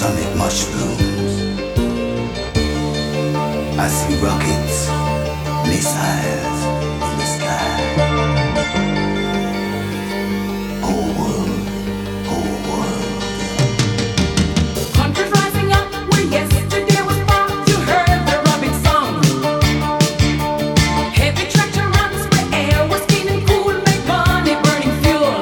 atomic mushrooms. I see rockets, missiles in the sky. Whole world, whole world. Countries rising up where yesterday was far. You heard the rubbing song. Heavy tractor runs where air was clean and cool. Make money burning fuel.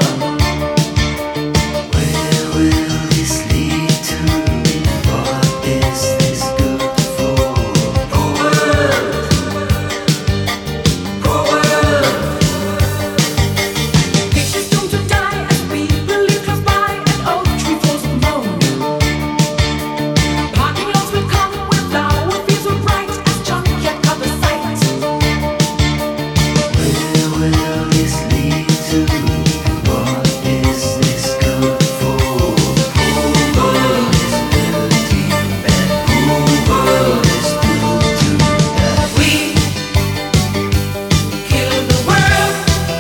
Where will this lead to? What is this good for? Whole world, whole world. Pictures doomed to die as people live close by. An oak tree falls with moan. Parking lots will come where flower fields will bright as junkyard covers sight. Where will this lead to? What is this good for? Whole world is dirty and whole world is doomed to die. We kill the world.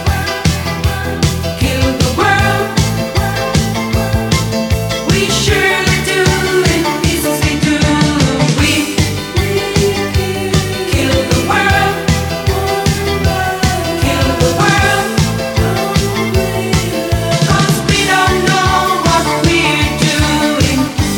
Kill the world. We surely do in pieces we do. We kill the world. Kill the world. 'Cause we don't know what we're doing.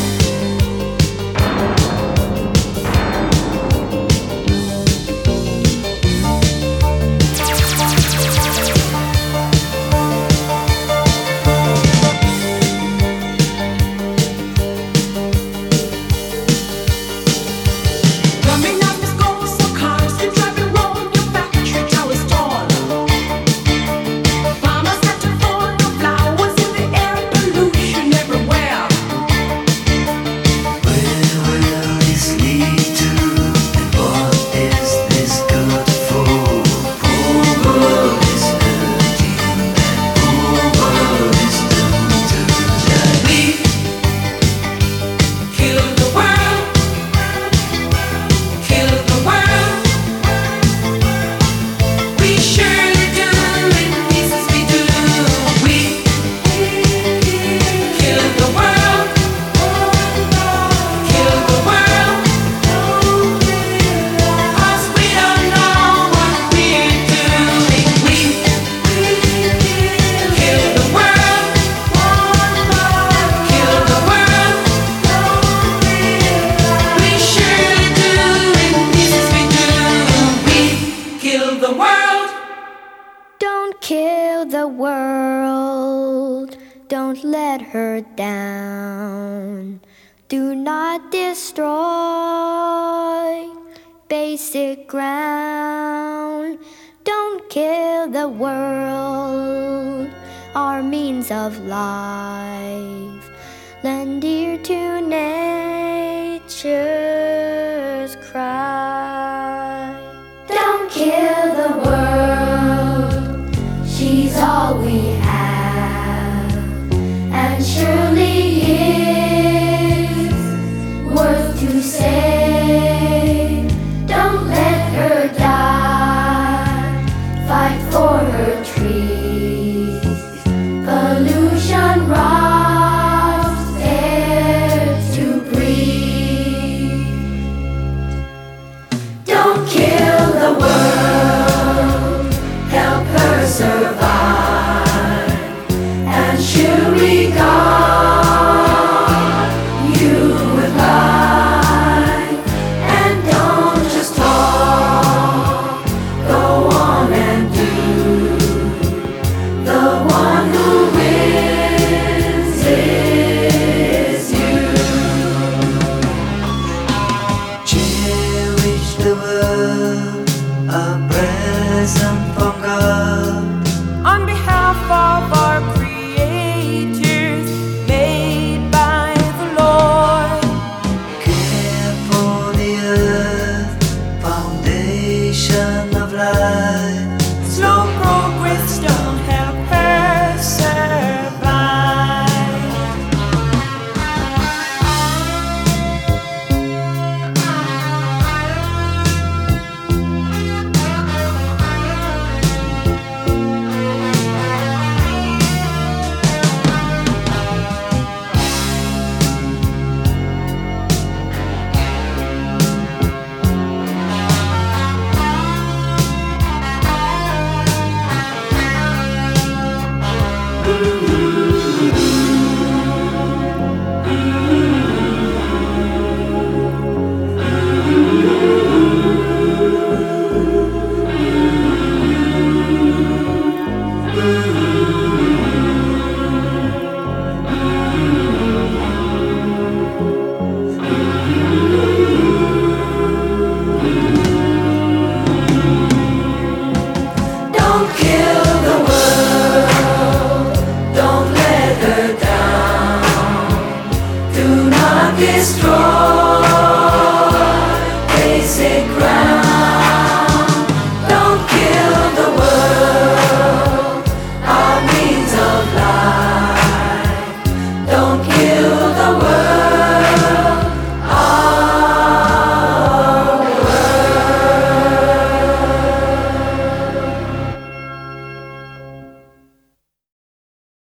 Drumming out the score so cars can drive and roll. Your factory towers tall. Farmers had to fall. No flowers in the air. Pollution everywhere. Where will this lead to? And what is this good for? Whole world is dirty and whole world is doomed to die. We kill the world. Kill the world. We surely do in pieces we do. We kill the world. Kill the world. 'Cause we don't know what we're doing. We kill the world. Kill the world. We surely do in pieces we do. We kill the world. Don't kill the world. Don't let her down. Do not destroy basic ground. Don't kill the world. Our means of life. Lend ear to nature's cry. Don't kill the world. She's all we have, and surely is worth to save. Don't let her die. Fight for her trees. Pollution robs air to breathe. Don't kill the world. Help her survive, and she'll regard you with life. And don't just talk, go on and do. The one who wins is you. Cherish the world, a present from God. On behalf of our creators, made by the Lord. Care for the earth, foundation of life. Slow progress don't help her survive. Don't kill the world, don't let her down. Do not destroy basic ground.